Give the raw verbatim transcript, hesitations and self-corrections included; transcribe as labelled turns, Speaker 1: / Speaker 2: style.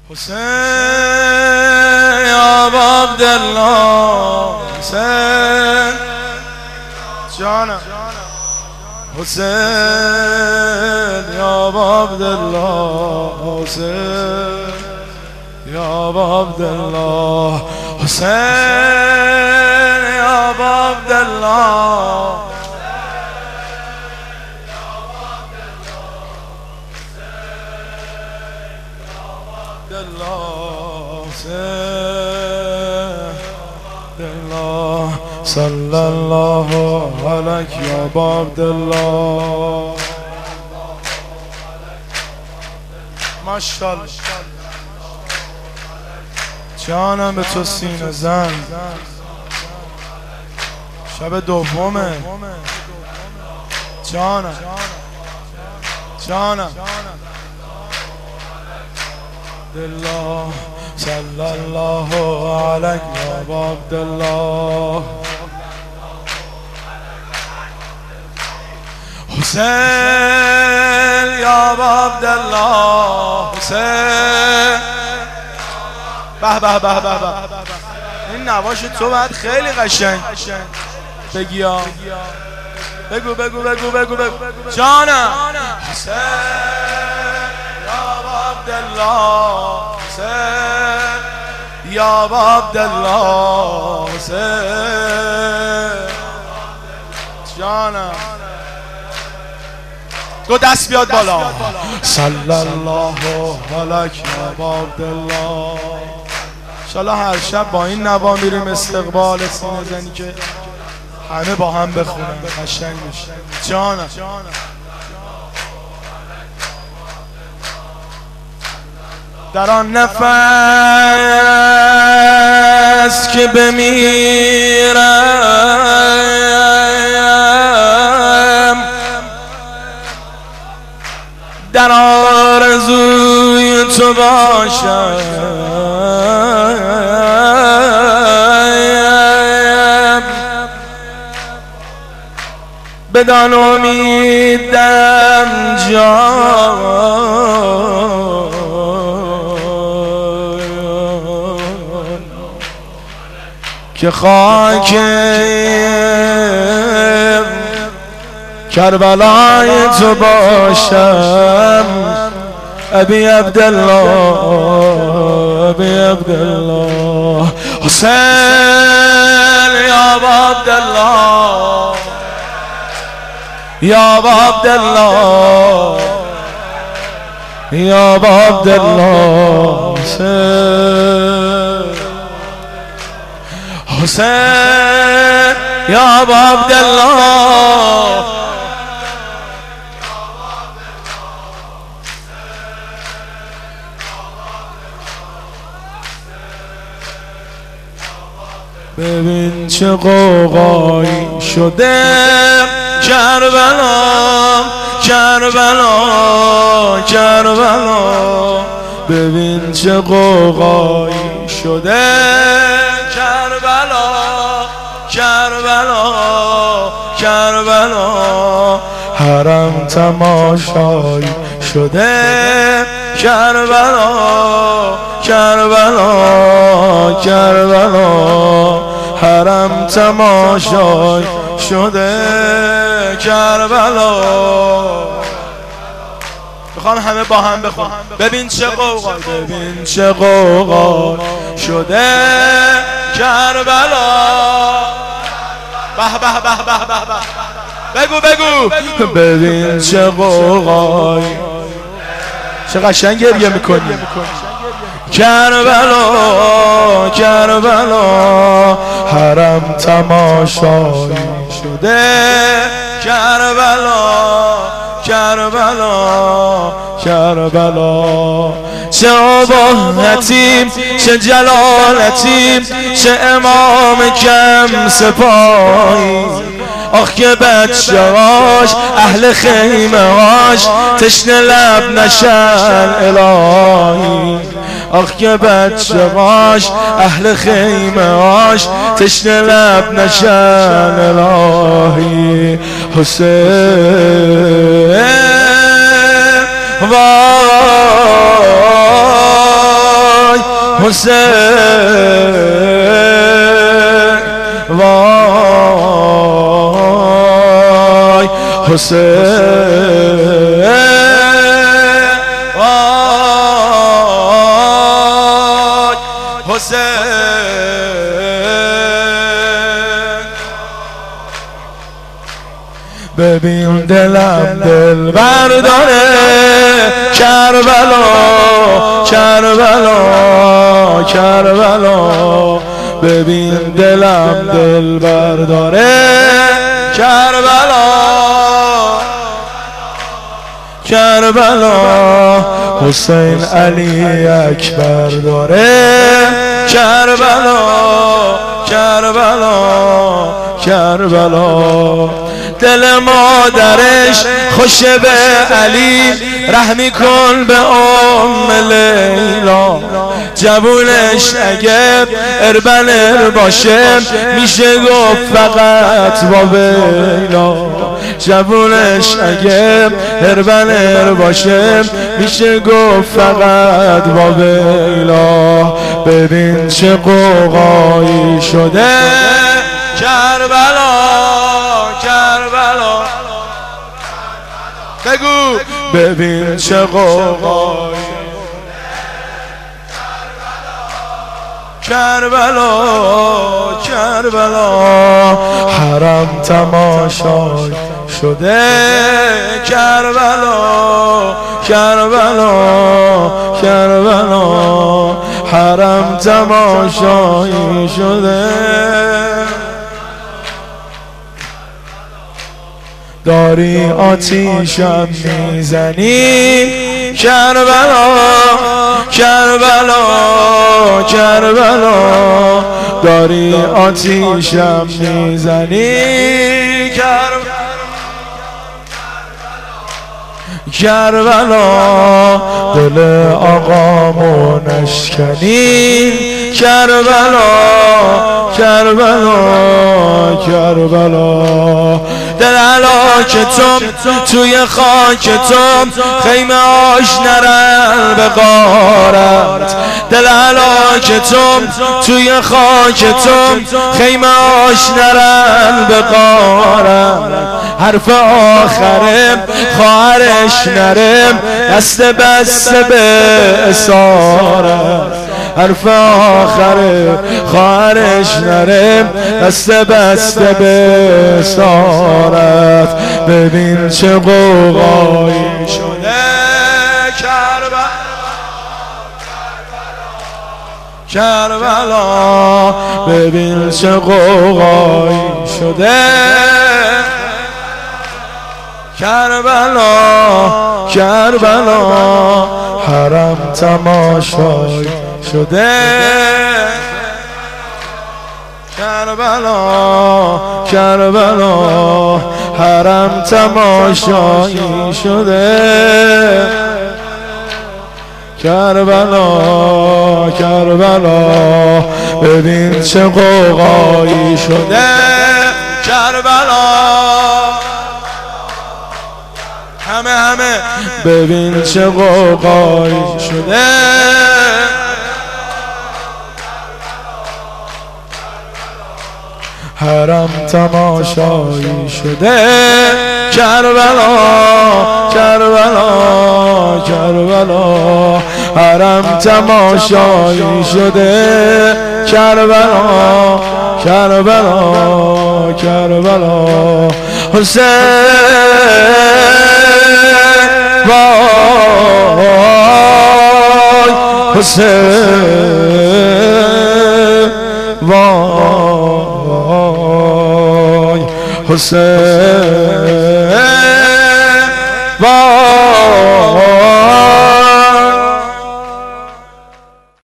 Speaker 1: حسین یا عبدالله حسین جانم حسین یا عبدالله حسین یا عبدالله حسین یا عبدالله صلی الله علیک یا عبدالله ماشاءالله جانم به تو سینه زن شب دومه جانم جانم الله صلی الله علیک یا عبدالله حسین یا عبدالله حسین به به به به به این نواش تو باید خیلی قشنگ بگی ها بگو بگو بگو بگو بگو جانم حسین یا عبدالله حسین یا عبدالله حسین جانم دو دست بیاد بالا صلی الله علیک یا عبدالله انشالله هر شب با این نوا میریم استقبال سینه زنی که همه با هم بخونن قشنگ میشه جانم در آن نفس که بمیرم در آرزوی تو باشم بدان امیدم جان که خاک کربلای تو باشم ابی عبدالله ابی عبدالله حسین یا عبدالله یا عبدالله یا عبدالله حسین حسین یا عبدالله ببین چه قوقایی شده کربلا کربلا کربلا ببین چه قوقایی شده کربلا کربلا کربلا حرم تماشایی شده کربلا کربلا کربلا حرم تماشای شده کربلا میخوام همه با هم بخون ببین چه قوقا ببین چه قوقا شده کربلا به به به به به بگو بگو ببین چه قوقای چه قشنگ گریه میکنی کربلا کربلا حرم تماشایی شده کربلا کربلا کربلا چه اباحتیم چه جلالتیم چه امام کم سپاهی آخ که بچه‌هاش اهل خیمه هاش تشنه لب نشن الهی آخ که بچه‌هاش اهل خیمه هاش تشنه لب نشن الهی حسین وای حسین وای حسین وای حسین ببین دلم دل برداره کربلا کربلا کربلا ببین دلم دل برداره کربلا کربلا حسین علی اکبر داره کربلا کربلا کربلا دل مادرش خوشه به علی رحمی کن به ام لیلا جوونش اگه اربلر باشه میشه گفت فقط با ویلا جوونش اگه اربلر باشه میشه گفت فقط با ویلا ببین چه قوقایی شده کربلا کربلا بگو ببین چه قوقایی کربلا کربلا حرم تماشای شده کربلا کربلا کربلا حرم تماشای شده داری آتیشم میزنی کربلا کربلا کربلا داری آتیشم میزنی کربلا کربلا دل آقامو نشکنی کربلا کربلا کربلا دل علاکتم توی خاکتم خیمه آش نرن به غارت دل علاکتم توی خاکتم خیمه آش نرن به غارت حرف آخرم خواهرش نرم دست بسته به اسارت حرف آخره خواهرش نرم دست بسته به اسارت ببین چه قوقایی شده کربلا کربلا ببین چه قوقایی شده کربلا کربلا حرم تماشای شده کربلا کربلا حرم تماشایی شده کربلا کربلا ببین چه قوقایی شده کربلا همه همه ببین چه قوقایی شده حرم تماشایی شده کربلا کربلا کربلا حرم تماشایی شده کربلا کربلا کربلا حسین وای حسین وای حسین وای